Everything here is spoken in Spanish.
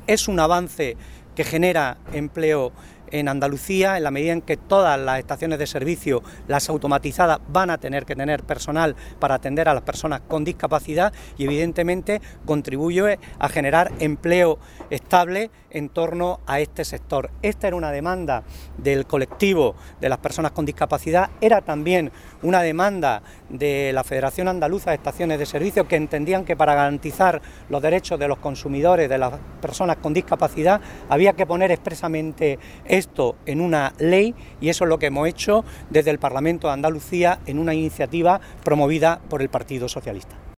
es un avance que genera empleo en Andalucía, en la medida en que todas las estaciones de servicio, las automatizadas, van a tener que tener personal para atender a las personas con discapacidad y evidentemente contribuye a generar empleo estable en torno a este sector. Esta era una demanda del colectivo de las personas con discapacidad, era también una demanda de la Federación Andaluza de Estaciones de Servicio, que entendían que para garantizar los derechos de los consumidores, de las personas con discapacidad, había que poner expresamente esto en una ley, y eso es lo que hemos hecho desde el Parlamento de Andalucía en una iniciativa promovida por el Partido Socialista.